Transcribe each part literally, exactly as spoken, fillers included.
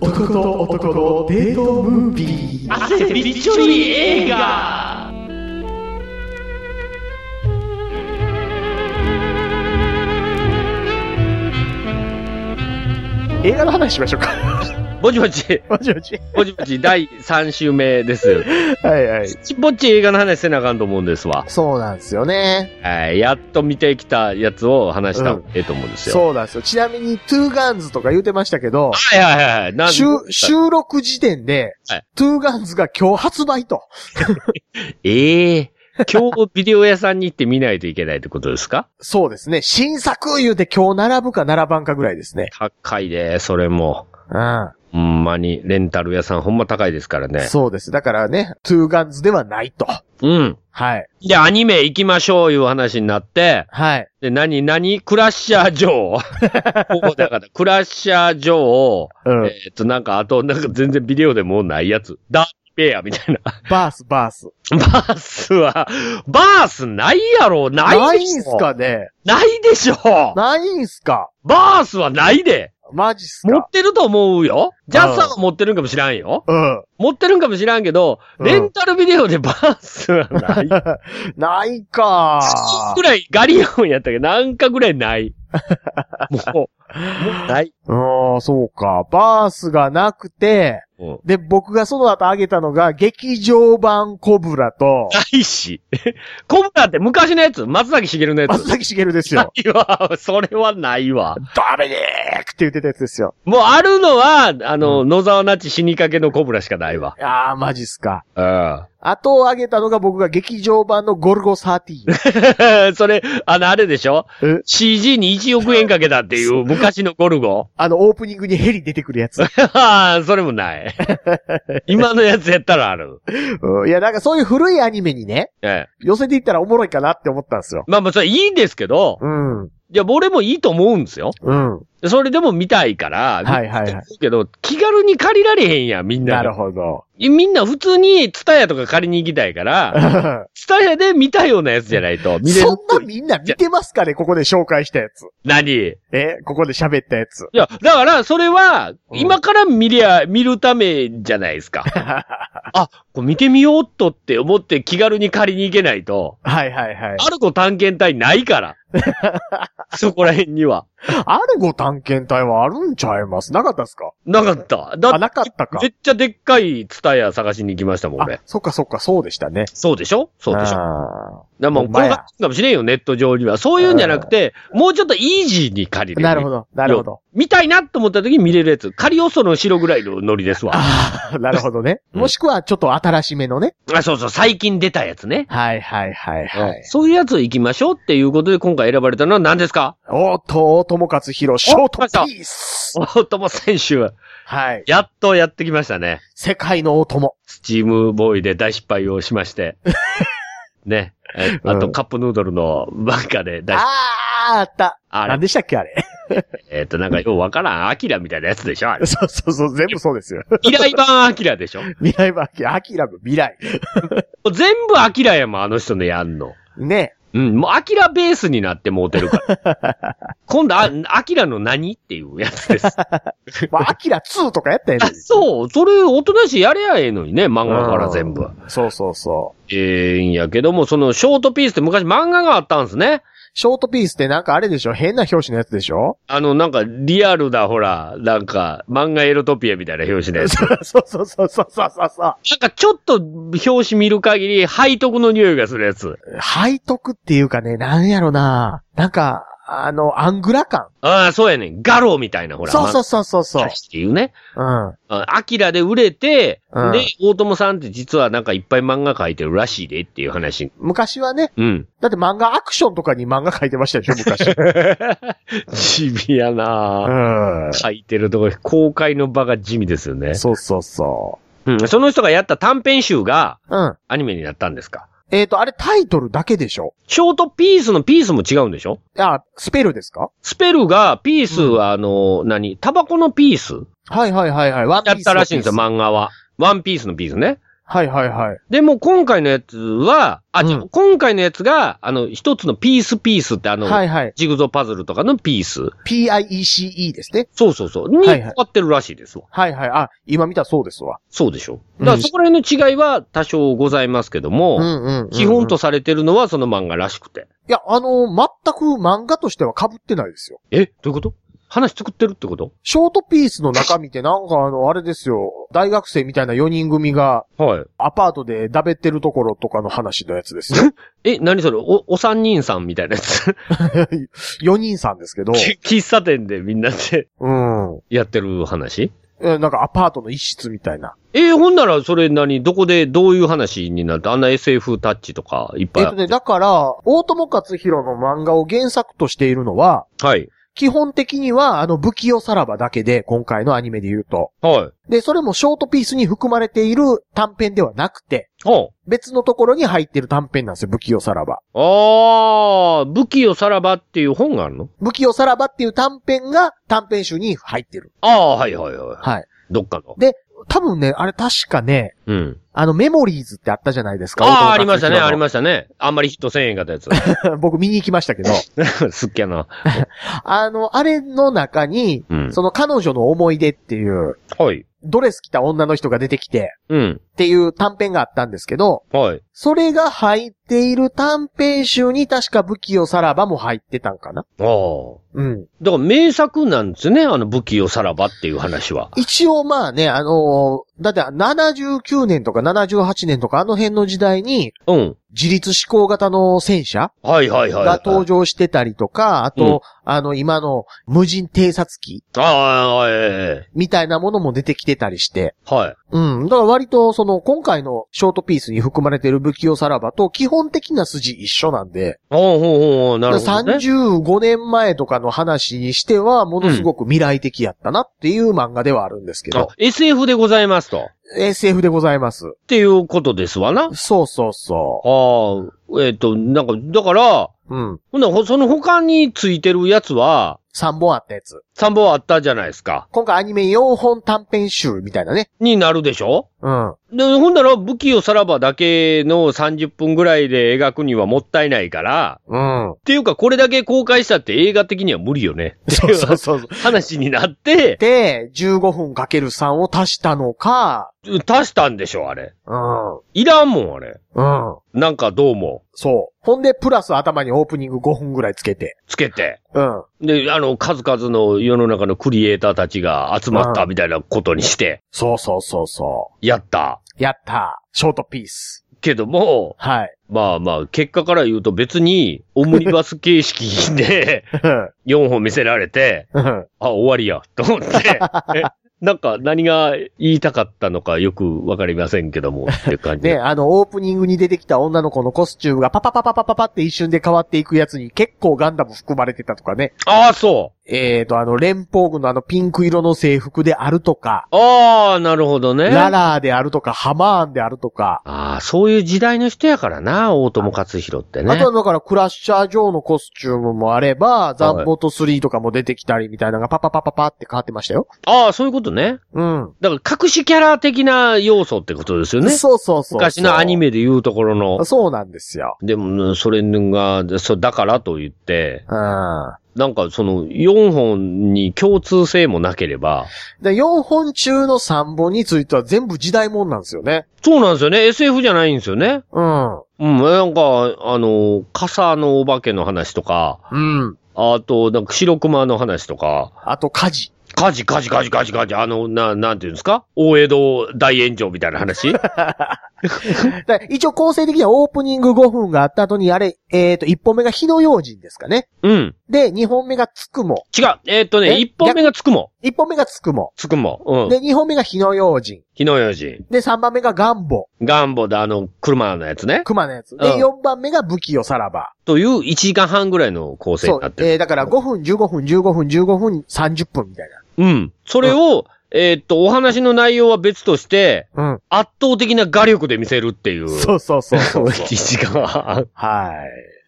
男と男のデートムービー。 汗びっちょり映画。 映画の話しましょうか。 ぼちぼち。 ぼちぼち。 ぼちぼちだいさん週目です。 はいはい。 ぼっち映画の話せなあかんと思うんですわ。 そうなんですよね。 はい。やっと見てきたやつを話したらええと思うんですよ。 そうなんですよ。ちなみに、トゥーガンズとか言うてましたけど、 はいはいはいはい。なん収収録時点で、はい、トゥーガンズが今日発売と。 ええー。今日ビデオ屋さんに行って見ないといけないってことですか？ そうですね。新作言うて今日並ぶか並ばんかぐらいですね。 高いで、それも。 うん。 ほんまに、レンタル屋さんほんま高いですからね。 そうです。だからね、トゥーガンズではないと。 うん。はい。で、アニメ行きましょういう話になって。はい。で、何、何クラッシャージョー。ここだから、クラッシャージョーを、うん、えっと、なんか、あと、なんか全然ビデオでもうないやつ。ダーペアみたいな。 バース、バース。 バースは、バースないやろ、ないでしょ。 ないんすかね。 ないでしょ。 ないんすか。 バースはないで。 マジっすか。 持ってると思うよ。ジャスさんは持ってるんかもしらんよ。 うん。 持ってるんかもしらんけど、うん、レンタルビデオでバースはない。 ないかー。ぐらい、ガリオンやったけど、なんかぐらいない。もう、もうない。 ああ、そうか。バースがなくて、うん、で、僕がその後あげたのが、劇場版コブラと。 ないし。コブラって昔のやつ松崎しげるのやつ。 松崎しげるですよ。 ないわ。それはないわ。 ダメでーくって言ってたやつですよ。 もうあるのは、あの、うん、野沢那智死にかけのコブラしかないわ。 ああ、マジっすか。 うん。 あとあげたのが僕が劇場版のゴルゴさんじゅうさん。 それ、あの、あれでしょ ?シージー にいちおくえんかけたっていう昔のゴルゴあの、オープニングにヘリ出てくるやつ。 ああ、それもない。今のやつやったらある。 うん、いや、なんかそういう古いアニメにね、ええ、寄せていったらおもろいかなって思ったんですよ。 まあまあ、それいいんですけど、うん。いや、俺もいいと思うんですよ。うん。それでも見たいから、はいはいはい。けど、気軽に借りられへんやん、みんな。 なるほど。 みんな普通にツタヤとか借りに行きたいから、ツタヤで見たようなやつじゃないと見れる。 そんなみんな見てますかね、ここで紹介したやつ。 何？ え、ここで喋ったやつ。 いや、だから、それは、今から見りゃ、見るためじゃないですか。あ、これ見てみようっとって思って気軽に借りに行けないと。 はいはいはい。 アルコ探検隊ないから。そこら辺には。 アルゴ探検隊はあるんちゃいます？なかったっすか？なかった。だあ、なかったか。 めっちゃでっかいツタヤ探しに行きましたもん、俺。 そっかそっか、そうでしたね。 そうでしょそうでしょでも、これがかもしれんよ、ネット上には。そういうんじゃなくて、もうちょっとイージーに借りる。 なるほど、なるほど。 見たいなと思った時に見れるやつ。カリオストの後ろぐらいのノリですわ。 ああ、なるほどね。もしくはちょっと新しめのね。 あ、そうそう、最近出たやつね。 はいはいはいはい。 そういうやつ行きましょうっていうことで今回選ばれたのは何ですか？ おっと、大友克弘、ショートピース。 大友選手。はい。やっとやってきましたね。 世界の大友。 スチームボーイで大失敗をしまして。ね。あと、カップヌードルのバンカで大失敗。 あー、あった。あれ。何でしたっけあれ。 えっと、なんかようわからん、アキラみたいなやつでしょあれ。 そうそうそう、全部そうですよ。 未来版アキラでしょ未来版アキラ、アキラの未来。 全部アキラやもん、あの人のやんの。 ね。 うん、もうアキラベースになってもうてるから。今度、あ、アキラの何っていうやつです。 まあ、アキラツーとかやったやん。 そう、それ、おとなしいやれやええのにね、漫画から全部。 そうそうそう。 ええんやけども、そのショートピースって昔漫画があったんですね。 ショートピースってなんかあれでしょ？変な表紙のやつでしょ？ あの、なんか、リアルだ、ほら、なんか、漫画エロトピアみたいな表紙のやつ。 そうそうそうそうそうそうそう。なんかちょっと表紙見る限り、背徳の匂いがするやつ。 背徳っていうかね、なんやろな。なんか、あの、アングラ感。 ああ、そうやねん。ガローみたいな、ほら。 そうそうそうそうそう。 っていうね。 うん。 アキラで売れて、うん、で、大友さんって実はなんかいっぱい漫画描いてるらしいでっていう話。 昔はね。 うん。 だって漫画アクションとかに漫画描いてましたでしょ、昔。 地味やなぁ。うん。描いてるとこ、公開の場が地味ですよね。 そうそうそう。 うん。その人がやった短編集が、うん。アニメになったんですか？ えっと、あれタイトルだけでしょ？ ショートピースのピースも違うんでしょ？ あ、スペルですか？ スペルが、ピースはあの、うん、何タバコのピース？ はいはいはいはい。 ワンピース。やったらしいんですよ、漫画は。ワンピースのピースね。 はいはいはい。 でも今回のやつは、あ、うん、今回のやつが、あの、一つのピースピースってあの、はいはい、ジグゾーパズルとかのピース。 ピーアイイーシーイー ですね。 そうそうそう。に変わってるらしいですわ。 はいはい。あ、今見たらそうですわ。 そうでしょ。だからそこら辺の違いは多少ございますけども、うんうんうんうん、基本とされてるのはその漫画らしくて。 いや、あの、全く漫画としては被ってないですよ。 え、どういうこと？話作ってるってこと？ ショートピースの中身ってなんかあの、あれですよ。大学生みたいなよにん組が、はい。アパートでだべってるところとかの話のやつですよ。 え、何それお、お三人さんみたいなやつよにんさんですけど。 喫茶店でみんなで、うん。やってる話？ え、なんかアパートの一室みたいな。 えー、ほんならそれ何どこでどういう話になってあんな エスエフ タッチとかいっぱいあって。 えっとね、だから、大友克洋の漫画を原作としているのは、はい。基本的には、あの、不器用さらばだけで、今回のアニメで言うと。はい。で、それもショートピースに含まれている短編ではなくて、は別のところに入っている短編なんですよ、不器用さらば。 ああ、不器用さらばっていう本があるの？ 不器用さらばっていう短編が短編集に入ってる。 ああ、はいはいはい。はい。どっかの。 で、多分ね、あれ確かね、うん。あの、メモリーズってあったじゃないですか。 ああ、ありましたね、ありましたね。あんまりヒットせんえんかったやつ。 僕見に行きましたけど。 すっきゃな。 あの、あれの中に、うん、その彼女の思い出っていう、はい。ドレス着た女の人が出てきて、うん。っていう短編があったんですけど、はい。それが入っている短編集に確か不器用さらばも入ってたんかな？ああ。 うん。だから名作なんですね、あの不器用さらばっていう話は。 一応まあね、あのー、だってななじゅうきゅうねんとかななじゅうはちねんとかあの辺の時代に、うん。自立思考型の戦車はいはいはい。 が登場してたりとか、あと、うん、あの、今の無人偵察機ああ、ええ。みたいなものも出てきてたりして。はい。うん。だから割と、その、今回のショートピースに含まれている不器用さらばと基本的な筋一緒なんで。 ほうほうほう、なるほど、ね。 さんじゅうごねんまえとかの話にしては、ものすごく未来的やったなっていう漫画ではあるんですけど。うん、 エスエフ でございますと。 エスエフ でございます。 っていうことですわな。 そうそうそう。ああ、えっ、ー、と、なんか、だから、うん。ほんなその他についてるやつは、 さんぼんあったやつ。 さんぼんあったじゃないですか。 今回アニメよんほん短編集みたいなね。 になるでしょ？うん。で、ほんなら武器をさらばだけのさんじゅっぷんぐらいで描くにはもったいないから、うん。っていうかこれだけ公開したって映画的には無理よね。 そうそうそう。 話になって。 で、じゅうごふんかけるさんを足したのか。 足したんでしょ、あれ。うん。いらんもん、あれ。うん。なんかどうも。 そう。ほんで、プラス頭にオープニングごふんぐらいつけて。 つけて。うん。で、あの、数々の世の中のクリエイターたちが集まったみたいなことにして。うん、 そうそうそうそう。 やった。 やった。ショートピース。 けども、はい。まあまあ、結果から言うと別に、オムニバス形式で、よんほん見せられて、あ、終わりや、と思って、なんか何が言いたかったのかよくわかりませんけども、って感じ。 ね、あの、オープニングに出てきた女の子のコスチュームがパパパパパパパって一瞬で変わっていくやつに結構ガンダム含まれてたとかね。 ああ、そう。 えーと、あの、連邦軍のあのピンク色の制服であるとか。 ああ、なるほどね。 ララーであるとか、ハマーンであるとか。 ああ、そういう時代の人やからな、大友克洋ってね。 あとはだから、クラッシャージョーのコスチュームもあれば、ザンボートスリーとかも出てきたりみたいなのがパパパパパって変わってましたよ。 ああ、そういうことね。うん。だから、隠しキャラ的な要素ってことですよね。 そうそうそう。 昔のアニメで言うところの。 そうなんですよ。 でも、それが、そう、だからと言って、うん。なんかそのよんほんに共通性もなければ。 でよんほん中のさんぼんについては全部時代もんなんですよね。 そうなんですよね。エスエフ じゃないんですよね。うん。うん。なんか、あの、傘のお化けの話とか。うん。あと、なんか白熊の話とか。 あと火事。 火事、火事、火事、火事、火事。あの、な、なんていうんですか？大江戸大炎上みたいな話だ一応構成的にはオープニングごふんがあった後に、あれ、えっ、ー、と、いっぽんめが火の用心ですかね。うん。で、にほんめがつくも。 違う。えっ、ー、とね、いっぽんめがつくも。 いっぽんめがつくも。 つくも。うん。 で、にほんめが火の用心。 火の用心。 で、さんばんめがガンボ。 ガンボであの、車のやつね。 車のやつ。で、うん、よんばんめが武器をさらば。 といういちじかんはんぐらいの構成になってる。 そう。えー、だからごふん、じゅうごふん、じゅうごふん、じゅうごふん、さんじゅっぷんみたいな。 うん。それを、うんえー、っと、お話の内容は別として、うん、圧倒的な画力で見せるっていう。 そうそうそうそう。 いちじかんはん。 はい。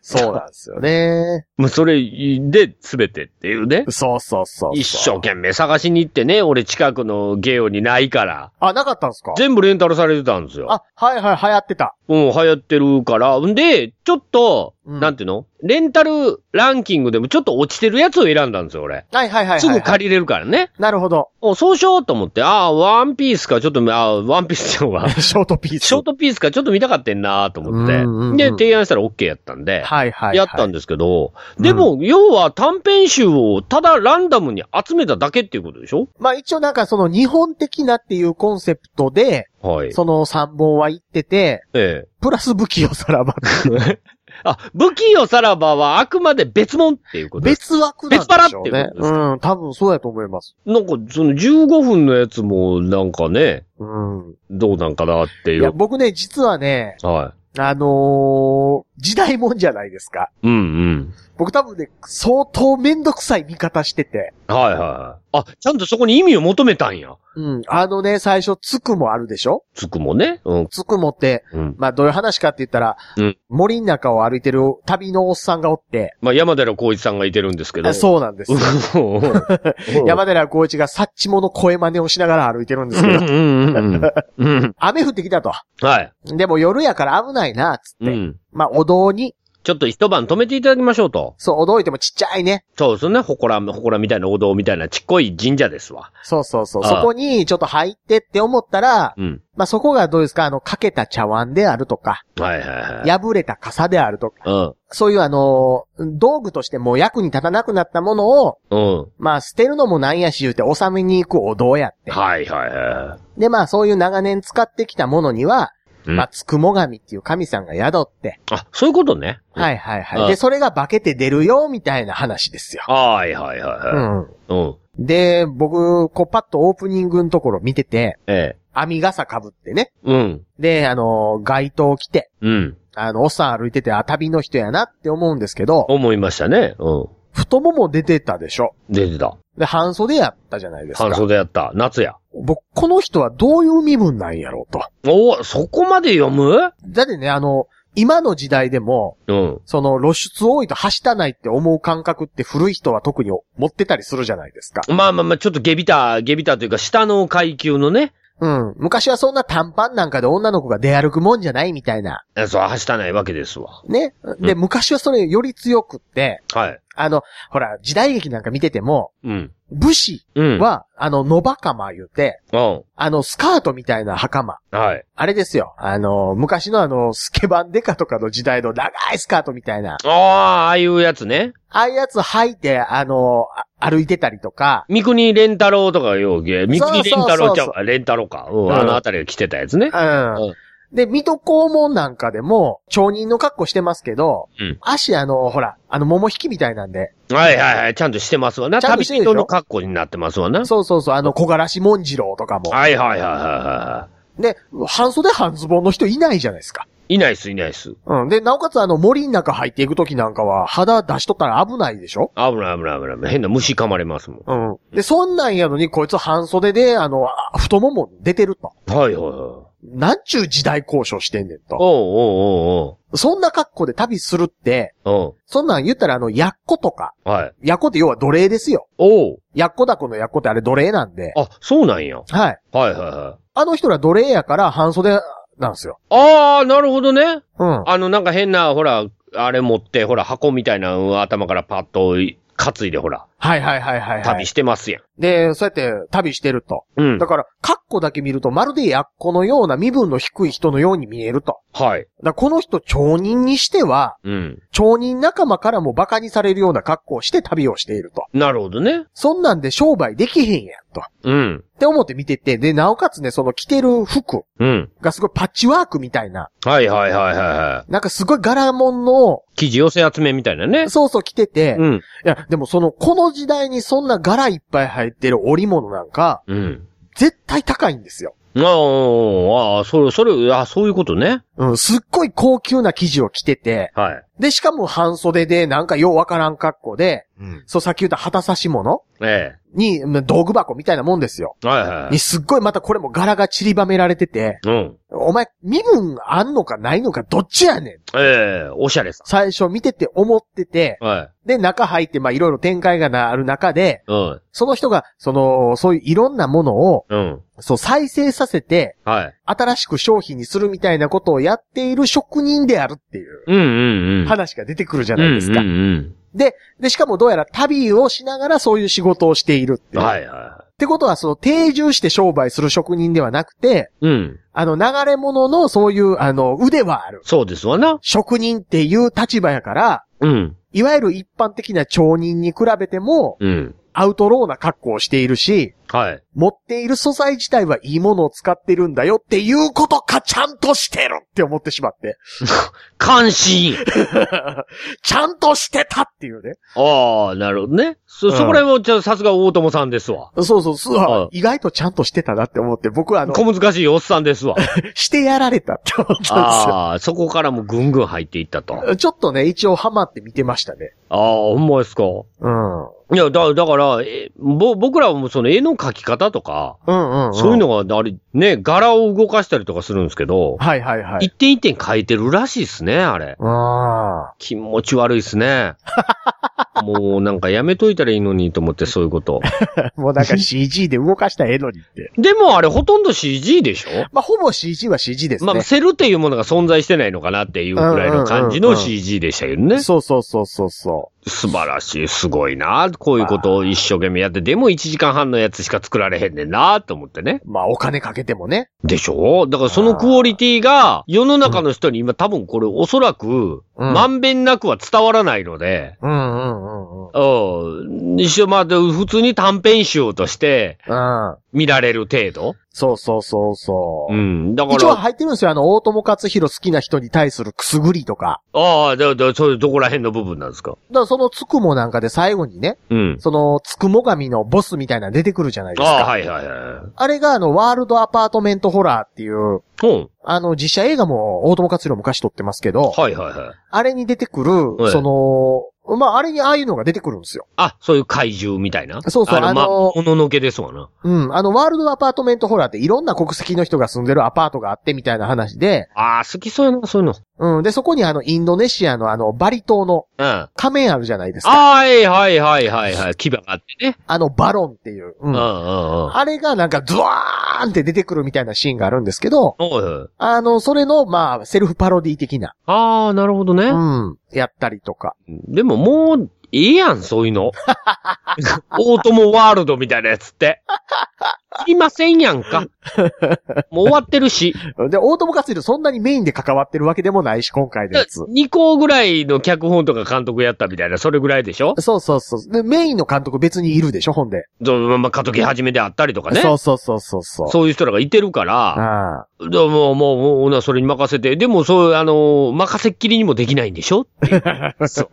そうなんですよね。 もうそれで全てっていうね。 そうそうそうそう。 一生懸命探しに行ってね、俺近くのゲオにないから。 あ、なかったんですか？ 全部レンタルされてたんですよ。 あ、はいはい、流行ってた。 うん、流行ってるから。んで、ちょっと、うん、なんていうの？レンタルランキングでもちょっと落ちてるやつを選んだんですよ、俺。 はいはいはい、はい。 すぐ借りれるからね。 なるほど。 お、そうしようと思って、ああ、ワンピースか、ちょっと、ああ、ワンピースちゃうわ。 ショートピース。 ショートピースか、ちょっと見たかったんなと思って。うんうんうん、で、提案したら OK やったんで。 はいはい、はい。 やったんですけど、でも、うん、要は短編集をただランダムに集めただけっていうことでしょ？ まあ一応なんかその日本的なっていうコンセプトで、はい。そのさんぼんは言ってて、ええ。プラス武器よさらば。 あ、武器よさらばはあくまで別物っていうことです別枠なんでしょうね。別腹っていうことですか？うん、多分そうやと思います。 なんか、そのじゅうごふんのやつもなんかね、うん。どうなんかなっていう。いや、 僕ね、実はね、はい。あのー、時代もんじゃないですか。うんうん。僕多分ね、相当めんどくさい見方してて。 はいはいはい。あ、ちゃんとそこに意味を求めたんや。 うん。あのね、最初、つくもあるでしょ？ つくもね。うん。 つくもって、うん、まあどういう話かって言ったら、うん、森の中を歩いてる旅のおっさんがおって。 まあ山寺宏一さんがいてるんですけど。 そうなんですよ。山寺宏一がサッチモの声真似をしながら歩いてるんですけど。雨降ってきたと。はい。でも夜やから危ないな、つって。うん、まあお堂に、 ちょっと一晩止めていただきましょうと。 そう、お堂いてもちっちゃいね。 そうですね。ほこら、ほこらみたいなお堂みたいなちっこい神社ですわ。 そうそうそう。そこにちょっと入ってって思ったら、うん。まあ、そこがどうですか？あの、かけた茶碗であるとか。はいはいはい。破れた傘であるとか。うん。そういうあの、道具としてもう役に立たなくなったものを、うん。まあ、捨てるのもなんやし言うて納めに行くお堂やって。はいはいはい。で、まあ、そういう長年使ってきたものには、まあ、つくも神っていう神さんが宿って。 あ、そういうことね。 はいはいはい。で、それが化けて出るよ、みたいな話ですよ。 はいはいはいはい。 うん。うん。で、僕、こうパッとオープニングのところ見てて、ええ。網傘被ってね。うん。で、あの、街灯着て。うん。あの、おっさん歩いてて、あ、旅の人やなって思うんですけど。 思いましたね。うん。 太もも出てたでしょ。 出てた。 で、半袖やったじゃないですか。 半袖やった。夏や。 僕、この人はどういう身分なんやろうと。 お、そこまで読む？ だってね、あの、今の時代でも、うん。その露出多いとはしたないって思う感覚って古い人は特に持ってたりするじゃないですか。 まあまあまあ、ちょっとゲビタ、ゲビタというか下の階級のね。 うん。昔はそんな短パンなんかで女の子が出歩くもんじゃないみたいな。 そう、はしたないわけですわ。 ね。で、うん、昔はそれより強くって、はい。あの、ほら、時代劇なんか見てても、うん。武士は、うん、あの、野袴言うて、うん。あの、スカートみたいな袴。はい。あれですよ。あの、昔のあの、スケバンデカとかの時代の長いスカートみたいな。 ああ、ああいうやつね。 ああいうやつ履いて、あの、歩いてたりとか。 三国連太郎とかようげ、三国連太郎ちゃう、連太郎か。うん、あのあたりが着てたやつね。うん。うんで、水戸黄門なんかでも、町人の格好してますけど、うん、足あの、ほら、あの、桃引きみたいなんで。 はいはいはい、ちゃんとしてますわな。旅人の格好になってますわな。 そうそうそう、あの、小柄し文次郎とかも。 はいはいはいはい。 で、半袖半ズボンの人いないじゃないですか。 いないっす、いないっす。 うん。で、なおかつあの、森の中入っていくときなんかは、肌出しとったら危ないでしょ？ 危ない危ない危ない。変な虫噛まれますもん。 うん。で、そんなんやのに、こいつ半袖で、あの、太もも出てると。 はいはいはい。 なんちゅう時代交渉してんねんと。 おうおうおうおう。そんな格好で旅するって、おうそんなん言ったらあの、やっことか。はい。やっこって要は奴隷ですよ。おう。やっこだこのやっこってあれ奴隷なんで。 あ、そうなんや。 はい。 はいはいはい。 あの人ら奴隷やから半袖なんですよ。 ああ、なるほどね。うん。あのなんか変な、ほら、あれ持って、ほら、箱みたいな頭からパッと担いでほら。 はいはいはいはい、はい。 旅してますやん。 で、そうやって旅してると。うん。だから、格好だけ見ると、まるでやっこのような身分の低い人のように見えると。はい。だからこの人、町人にしては、うん。町人仲間からも馬鹿にされるような格好をして旅をしていると。 なるほどね。 そんなんで商売できへんやんと。うん。って思って見てて、で、なおかつね、その着てる服。うん。がすごいパッチワークみたいな。 はいはいはいはいはい。 なんかすごい柄物の。 生地寄せ集めみたいなね。 そうそう着てて。うん。いや、でもその、この時代にそんな柄いっぱい入ってる織物なんか。うん。絶対高いんですよ。 ああ、それ、それ、あそういうことね。 うん、すっごい高級な生地を着てて。はい。 で、しかも半袖でなんかようわからん格好で、うん、そうさっき言った旗差し物、ええ、に、道具箱みたいなもんですよ。はいはいはい。にすっごいまたこれも柄が散りばめられてて、うん。お前、身分あんのかないのかどっちやねん。 ええ、おしゃれさ。 最初見てて思ってて、はい。で、中入ってまあいろいろ展開がなある中で、うん。その人が、その、そういういろんなものを、うん。そう、再生させて、はい。新しく商品にするみたいなことをやっている職人であるっていう、うんうんうん。話が出てくるじゃないですか。うんうんうん。で、で、しかもどうやら旅をしながらそういう仕事をしているっていう。はいはい。ってことは、その定住して商売する職人ではなくて、うん。あの、流れ物のそういう、あの、腕はある。 そうですわな。 職人っていう立場やから、うん。いわゆる一般的な町人に比べても、うん。アウトローな格好をしているし、はい。持っている素材自体はいいものを使ってるんだよっていうことかちゃんとしてるって思ってしまって。 関心ちゃんとしてたっていうね。 ああ、なるほどね。そ、うん、そこら辺も、じゃあさすが大友さんですわ。 そうそう、そう、意外とちゃんとしてたなって思って、僕はあの。 小難しいおっさんですわ。 してやられたって思ったんですよ。ああ、そこからもぐんぐん入っていったと。 ちょっとね、一応ハマって見てましたね。 ああ、ほんまですか。うん。いや、だ、だから、え、ぼ、僕らもその絵の描き方とか、うんうんうん、そういうのが、あれ、ね、柄を動かしたりとかするんですけど、はいはいはい。一点一点描いてるらしいっすね、あれ。ああ。気持ち悪いっすね。もうなんかやめといたらいいのにと思って、そういうこと。 もうなんか シージー で動かしたらええのにって。 でもあれほとんど シージー でしょ？ まあほぼ シージー は シージー ですね。 まあセルっていうものが存在してないのかなっていうくらいの感じの シージー でしたけどね。うんうんうん、 そうそうそうそうそう。 素晴らしい、すごいな。こういうことを一生懸命やって、でもいちじかんはんのやつしか作られへんねんなと思ってね。 まあお金かけてもね。 でしょ？だからそのクオリティが世の中の人に今多分これおそらく、うん、まんべんなくは伝わらないので。うんうんうんうん。一応まあ普通に短編集として見られる程度。 そうそうそうそう。うん。だから。一応入ってるんですよ。あの、大友克洋好きな人に対するくすぐりとか。 ああ、だから、そういうどこら辺の部分なんですか？だからそのつくもなんかで最後にね。うん。その、つくも神のボスみたいなの出てくるじゃないですか。 ああ、はいはいはい。 あれがあの、ワールドアパートメントホラーっていう。うん。あの、実写映画も大友克洋昔撮ってますけど。はいはいはい。あれに出てくる、はい、その、まあ、あれにああいうのが出てくるんですよ。 あ、そういう怪獣みたいな。 そうそう、あの、あのま、もののけですわな。 うん、あの、ワールドアパートメントホラーっていろんな国籍の人が住んでるアパートがあってみたいな話で。 ああ、好きそうやな、そういうの。 うん、で、そこにあの、インドネシアのあの、バリ島の、うん。仮面あるじゃないですか。 はいはいはいはいはい、牙があってね。 あの、バロンっていう。うん。うんうんうん。あれがなんか、ズワーンって出てくるみたいなシーンがあるんですけど、はい。あの、それの、まあ、セルフパロディ的な。 ああ、なるほどね。うん。やったりとか。 でももう、いいやん、そういうの。オートモワールドみたいなやつって。いませんやんか。もう終わってるし。 で、オートモ活動そんなにメインで関わってるわけでもないし、今回のやつ。 にこぐらいの脚本とか監督やったみたいな、それぐらいでしょ？ そうそうそう。で、メインの監督別にいるでしょ、ほんで。 そう、まあ、監督はじめであったりとかね。 そうそうそうそうそう。 そういう人らがいてるから。ああ。でも、もう、もう、もう、それに任せて。でも、そう、あの、任せっきりにもできないんでしょ？そう。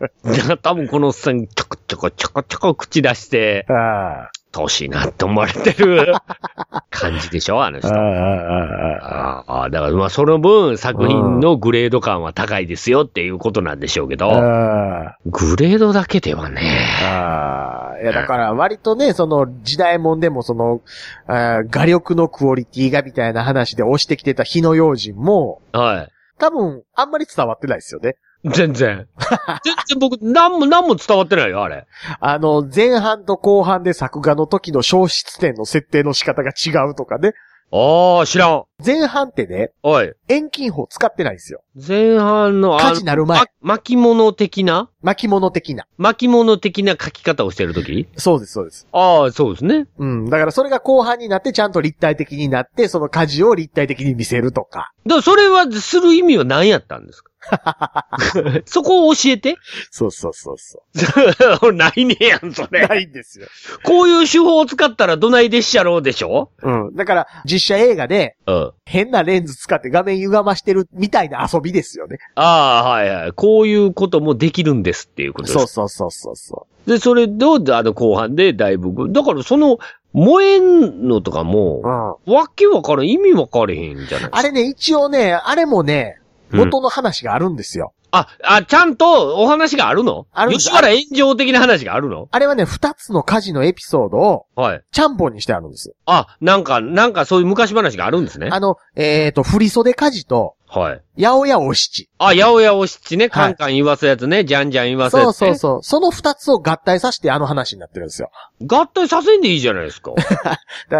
多分このおっさん、ちょこちょこちょこちょこ口出して。ああ。欲しいなって思われてる感じでしょあの人。ああ、だからまあその分作品のグレード感は高いですよっていうことなんでしょうけど、グレードだけではね。 あいやだから割とね、その時代もんでもその、あ画力のクオリティがみたいな話で押してきてた火の用心も、はい。多分あんまり伝わってないですよね。 全然。全然僕、何も何も伝わってないよ、あれ。 あの、前半と後半で作画の時の消失点の設定の仕方が違うとかね。 ああ、知らん。 前半ってね、おい。遠近法使ってないんですよ。 前半の、 火事なる前。ま、 巻物的な巻物的な。 巻物的な書き方をしてるとき？ そうです、そうです。 ああ、そうですね。 うん。だからそれが後半になってちゃんと立体的になって、その火事を立体的に見せるとか。 だからそれはする意味は何やったんですか？そこを教えて。 そうそうそうそう。 ないねやん、それ。 ないんですよ。 こういう手法を使ったらどないでっしゃろうでしょ？ うん。だから、実写映画で、うん、変なレンズ使って画面歪ましてるみたいな遊びですよね。 ああ、はいはい。こういうこともできるんですっていうことです。 そうそうそうそうそう。 で、それと、あの、後半でだいぶ、だからその、燃えんのとかも、うん、わけわからん、意味わかれへんじゃないですか。 あれね、一応ね、あれもね、元の話があるんですよ。 あ、あ、ちゃんとお話があるの？あるんです。吉原炎上的な話があるの？ あれはね、二つの火事のエピソードを、はい。ちゃんぽんにしてあるんです。 あ、なんか、なんかそういう昔話があるんですね。 あの、えっと、振袖火事と、はい。八百屋お七。 あ、八百屋お七ね。カンカン言わすやつね。じゃんじゃん言わすやつ、ね。 そうそうそう。その二つを合体させてあの話になってるんですよ。 合体させんでいいじゃないですか。 だから、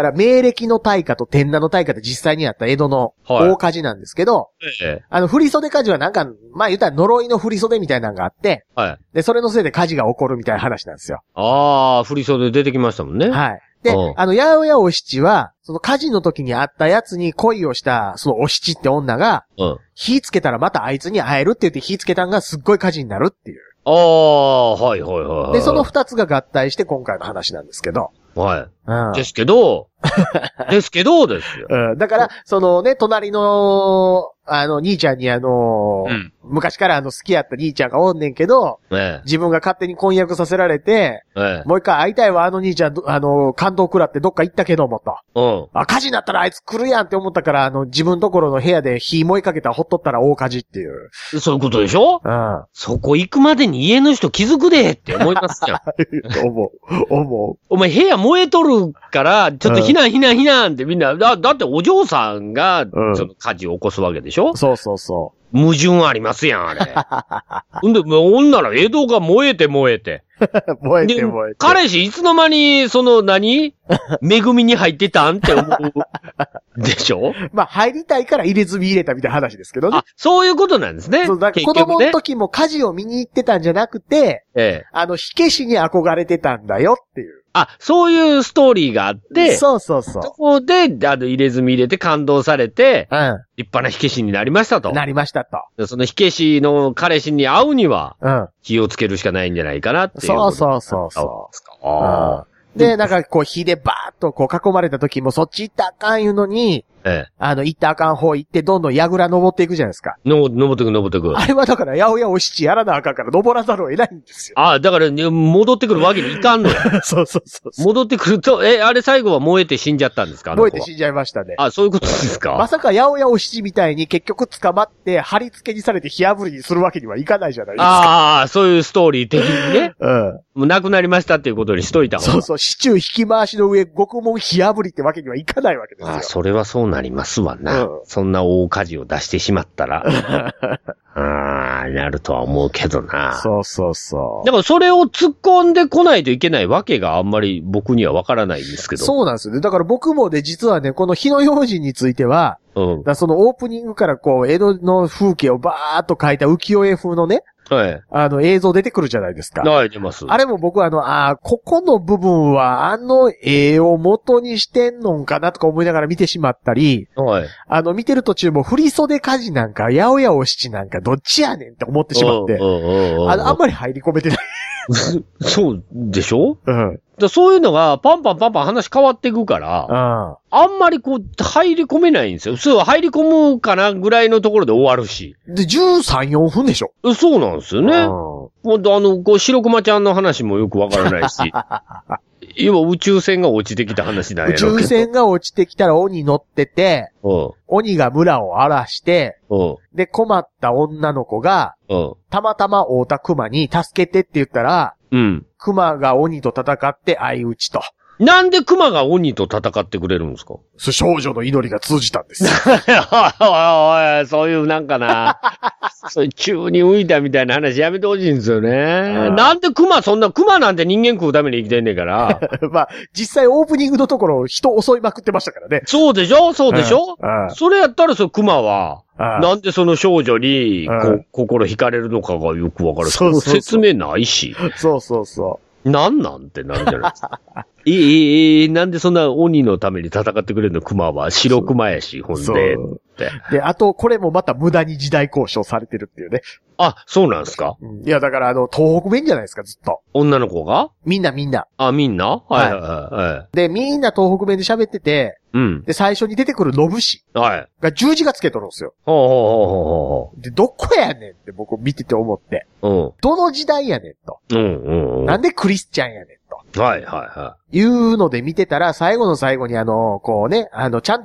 明暦の大火と天羅の大火って実際にあった江戸の大火事なんですけど、はい、ええ、あの、振袖火事はなんか、まあ言ったら呪いの振袖みたいなのがあって、はい。で、それのせいで火事が起こるみたいな話なんですよ。 ああ、振袖出てきましたもんね。 はい。で、あの、八百屋お七は、その火事の時に会ったやつに恋をした、そのお七って女が、うん、火つけたらまたあいつに会えるって言って火つけたんがすっごい火事になるっていう。 ああ、はいはいはい。 で、その二つが合体して今回の話なんですけど。 はい。うん、ですけど、ですけどですよ。 うん。だから、そのね、隣の、あの、兄ちゃんにあの、うん、昔からあの好きやった兄ちゃんがおんねんけど、ええ、自分が勝手に婚約させられて、ええ、もう一回会いたいわ、あの兄ちゃん、あの、感動食らってどっか行ったけどもと。うん。あ、火事になったらあいつ来るやんって思ったから、あの、自分ところの部屋で火燃えかけたらほっとったら大火事っていう。 そういうことでしょ？うん。そこ行くまでに家の人気づくでって思いますじゃん。 思う。思う。 お前部屋燃えとるから、ちょっと避難避難避難ってみんな、だ、だってお嬢さんが、その火事を起こすわけでしょ？うん、 そうそうそう。 矛盾ありますやん、あれ。んで、ほんなら江戸が燃えて燃えて。 燃えて燃えて。 彼氏いつの間に、その何恵みに入ってたんって思う。でしょ？ まあ、入りたいから入れ墨入れたみたいな話ですけどね。あ、 そういうことなんですね。 そう、だから子供の時も火事を見に行ってたんじゃなくて、ええ、あの、火消しに憧れてたんだよっていう。 あ、そういうストーリーがあって、 そうそうそう。 そこで、あの、入れ墨入れて感動されて、うん。立派な火消しになりましたと。 なりましたと。 その火消しの彼氏に会うには、うん。気をつけるしかないんじゃないかなっていう。 そうそうそうそう。ああ。で、なんかこう火でバーッとこう囲まれた時もそっち行ったらあかん言うのに、ええ。あの、行ったらあかん方行ってどんどん櫓登っていくじゃないですか。 の、登ってく登ってく。 あれはだから八百屋お七やらなあかんから登らざるを得ないんですよ。 ああ、だから、ね、戻ってくるわけにいかんのよ。 そうそうそうそう。 戻ってくると、え、あれ最後は燃えて死んじゃったんですか？ 燃えて死んじゃいましたね。 あ、そういうことですか？ まさか八百屋お七みたいに結局捕まって貼り付けにされて火炙りにするわけにはいかないじゃないですか。 ああ、そういうストーリー的にね。うん。もう亡くなりましたっていうことにしといた方が。 そうそう、シチュー引き回しの上、獄門火炙りってわけにはいかないわけですよ。 ああ、それはそうなりますわな。うん、そんな大火事を出してしまったら。ああ、なるとは思うけどな。 そうそうそう。 だからそれを突っ込んでこないといけないわけがあんまり僕にはわからないんですけど。 そうなんですよね。だから僕もね、実はね、この火の用心については、うん。だそのオープニングからこう、江戸の風景をバーっと描いた浮世絵風のね、はい。あの、映像出てくるじゃないですか。 はい、出ます。 あれも僕はあの、ああ、ここの部分はあの絵を元にしてんのんかなとか思いながら見てしまったり、はい。あの、見てる途中も振り袖火事なんか、八百屋お七なんか、どっちやねんって思ってしまって、あの、あんまり入り込めてない。 そうでしょ？うん。だそういうのが、パンパンパンパン話変わっていくから、うん。あんまりこう、入り込めないんですよ。そう、入り込むかなぐらいのところで終わるし。 で、じゅうさん、よんぷんでしょ？ そうなんですよね。うん。もう、あの、こう、白熊ちゃんの話もよくわからないし。要は宇宙船が落ちてきた話なんやろ宇宙船が落ちてきたら鬼乗ってて、うん、鬼が村を荒らして、うん、で、困った女の子が、うん、たまたま会うた熊に助けてって言ったら、うん、熊が鬼と戦って相打ちと。 なんで熊が鬼と戦ってくれるんですか？ 少女の祈りが通じたんですよ。 おいおい、そういうなんかな、そういう宙に浮いたみたいな話やめてほしいんですよね。なんで熊そんな、熊なんて人間食うために生きてんねんから。 まあ、実際オープニングのところ人襲いまくってましたからね。 そうでしょそうでしょ、うんうん、それやったらその熊は、なんでその少女にこ、うん、心惹かれるのかがよくわかる。そうそうそう。説明ないし。 そうそうそう。 なんなんってなるじゃないですか。ええええ、なんでそんな鬼のために戦ってくれるの熊は白熊やし、ほんで。 で、あと、これもまた無駄に時代交渉されてるっていうね。 あ、そうなんですか、 うん、いや、だからあの、東北弁じゃないですか、ずっと。 女の子がみんなみんな。 あ、みんなはいはいはい。 で、みんな東北弁で喋ってて、うん。で、最初に出てくる信氏。はい。が十字がつけとるんですよ。ほうほうほうほうほう。で、どこやねんって僕見てて思って。うん。どの時代やねんと。うんうんうん。なんでクリスチャンやねんと。 はいはいはい。 いうので見てたら、最後の最後にあの、こうね、あの、ちゃんと、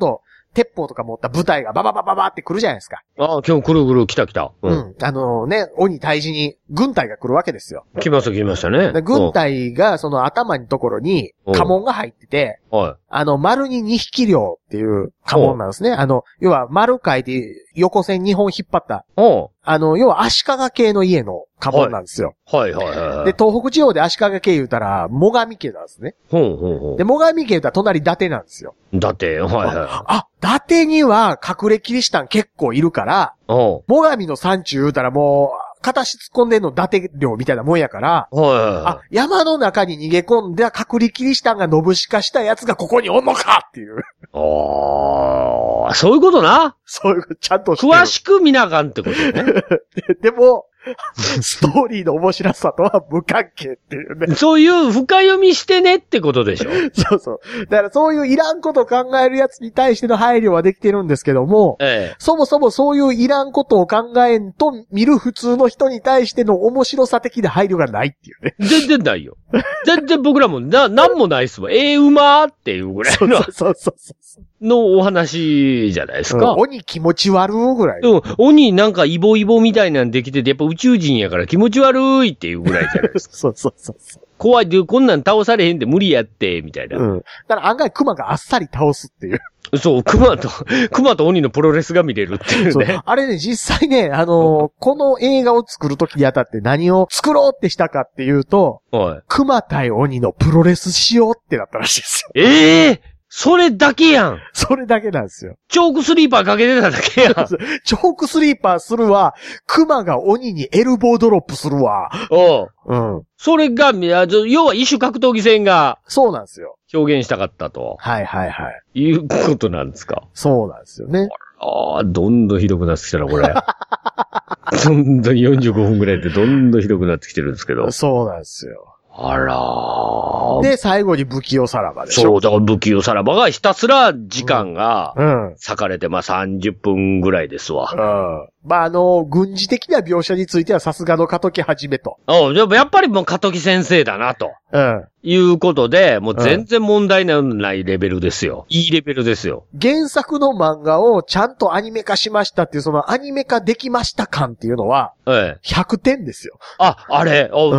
鉄砲とか持った部隊がバババババって来るじゃないですか。 ああ、今日来る来る来た来た。 うん。うん、あのね、鬼退治に軍隊が来るわけですよ。 来ました来ましたね。 軍隊がその頭のところに家紋が入ってて、はい。あの、丸ににひき両っていう家紋なんですね。あの、要は丸書いて横線にほん引っ張った。あの、要は足利系の家の家紋なんですよ。はい、はい、はいはい。で、東北地方で足利系言うたら、最上家なんですね。ほうほうほう。で、最上家言うたら隣伊達なんですよ。 伊達、はいはい。 あ、伊達には隠れキリシタン結構いるから、最上の山中言うたらもう、片足突っ込んでんの伊達領みたいなもんやから、はいはいはい、あ、山の中に逃げ込んで隠れキリシタンが信しかしたやつがここにおんのかっていう。 ああ、そういうことな。 そういうこと、ちゃんとしてる。詳しく見なあかんってことね。 で, でも、ストーリーの面白さとは無関係っていうね。 そういう深読みしてねってことでしょ。 そうそう。だからそういういらんことを考えるやつに対しての配慮はできてるんですけども、ええ、そもそもそういういらんことを考えんと見る普通の人に対しての面白さ的な配慮がないっていうね。 全然ないよ。全然僕らもな、なんもないっすわ。ええー、うまーっていうぐらいの。そうそうそうそう。のお話じゃないですか。 うん、鬼気持ち悪いぐらい。 うん。鬼なんかイボイボみたいなんできてて、やっぱ宇宙人やから気持ち悪いっていうぐらいじゃないですか。 そうそうそうそう。 怖いで、こんなん倒されへんで無理やって、みたいな。うん。 だから案外熊があっさり倒すっていう。 そう、熊と、熊と鬼のプロレスが見れるっていうね。そうあれね、実際ね、あのー、この映画を作るときにあたって何を作ろうってしたかっていうと、はい。熊対鬼のプロレスしようってなったらしいですよ。 ええーそれだけやん。 それだけなんですよ。 チョークスリーパーかけてただけやん。 チョークスリーパーするわ。クマが鬼にエルボードロップするわ。 おう。うん。それが、要は異種格闘技戦が。 そうなんですよ。 表現したかったと。 はいはいはい。 いうことなんですか。 そうなんですよね。 ああ、どんどんひどくなってきたな、これ。どんどんよんじゅうごふんぐらいでどんどんひどくなってきてるんですけど。 そうなんですよ。 あらー。 で、最後に不器用さらばでしょ。 そう、だから不器用さらばがひたすら時間が、うん。割かれて、まあ、さんじゅっぷんぐらいですわ。 うん。まあ、あの、軍事的な描写についてはさすがの過渡期はじめと。 うん、でもやっぱりもう過渡期先生だなと。うん。いうことで、もう全然問題のないレベルですよ。うん、いいレベルですよ。 原作の漫画をちゃんとアニメ化しましたっていう、そのアニメ化できました感っていうのは、ええ。ひゃくてんですよ。 あ、あれ、あ、うん、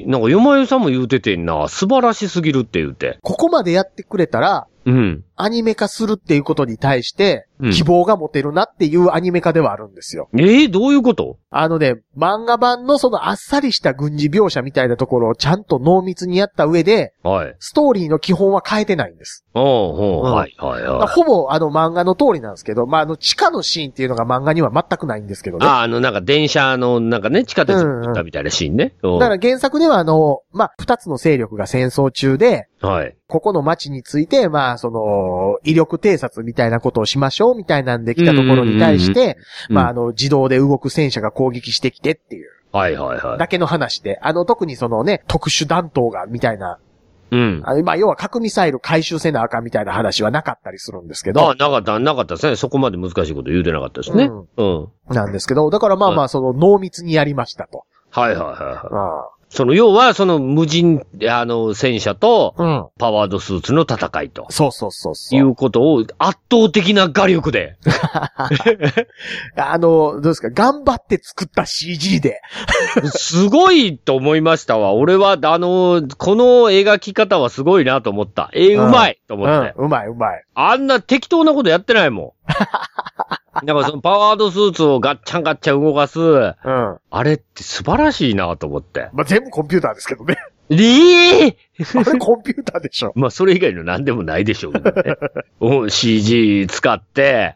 なんか、よまゆさんも言うててんな。素晴らしすぎるって言うて。 ここまでやってくれたら、うん。アニメ化するっていうことに対して、希望が持てるなっていうアニメ化ではあるんですよ。 うん、ええー、どういうこと？ あのね、漫画版のそのあっさりした軍事描写みたいなところをちゃんと濃密にやった上で、はい。ストーリーの基本は変えてないんです。おうおう、うん、はい、はい、はい。ほぼあの漫画の通りなんですけど、まあ、あの地下のシーンっていうのが漫画には全くないんですけどね。 あ、あのなんか電車のなんかね、地下鉄に行ったみたいなシーンね。うんうん、 だから原作ではあの、まあ、二つの勢力が戦争中で、はい。ここの町について、まあ、その、威力偵察みたいなことをしましょうみたいなんで来たところに対して、まあ、あの、自動で動く戦車が攻撃してきてっていう。はいはいはい。だけの話で、あの、特にそのね、特殊弾頭が、みたいな。うん。あまあ、要は核ミサイル回収せなあかんみたいな話はなかったりするんですけど。 ああ、なかった、なかったですね。そこまで難しいこと言うてなかったですね。うん。うん、 なんですけど、だからまあまあ、その、濃密にやりましたと。 はいはいはいはい。ああその、要は、その、無人、あの、戦車と、パワードスーツの戦いと。 そうそうそうそう。 いうことを、圧倒的な画力で。 あの、どうですか、頑張って作った シージー で。 すごいと思いましたわ。俺は、あの、この描き方はすごいなと思った。えー、うまいと思って、 うん。うまいうまい。 あんな適当なことやってないもん。だからそのパワードスーツをガッチャンガッチャン動かす。うん。あれって素晴らしいなと思って。 まあ、全部コンピューターですけどね。 ええー、あれコンピューターでしょ。 まあ、それ以外の何でもないでしょうけどね。うん、シージー 使って。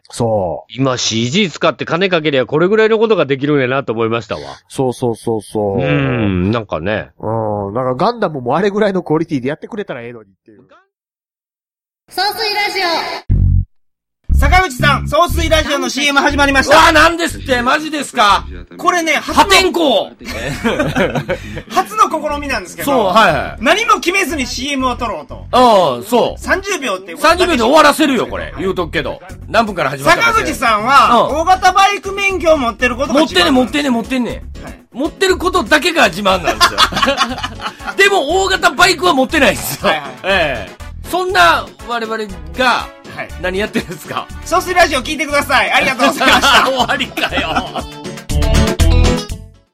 そう。今 シージー 使って金かけりゃこれぐらいのことができるんやなと思いましたわ。 そうそうそうそう。 うん、なんかね。 うん、なんかガンダムもあれぐらいのクオリティでやってくれたらええのにっていう。 総水ラジオ坂口さん、総水ラジオの シーエム 始まりました。 うわ、なんですってマジですかこれね、 破天荒初の試みなんですけど、 そう、はいはい。 何も決めずに シーエム を撮ろうと。 ああ、そう。 さんじゅうびょうってさんじゅうびょうで終わらせるよ、これ。言うとくけど。何分から始まったか。 坂口さんは、大型バイク免許を持ってることが持ってんねん、持ってんねん、持ってんねん。はい、持ってることだけが自慢なんですよ。でも、大型バイクは持ってないんですよ。はいはい、ええそんな我々が、 はい。何やってるんですか？ 総水ラジオ聞いてください。ありがとうございました。 終わりかよ。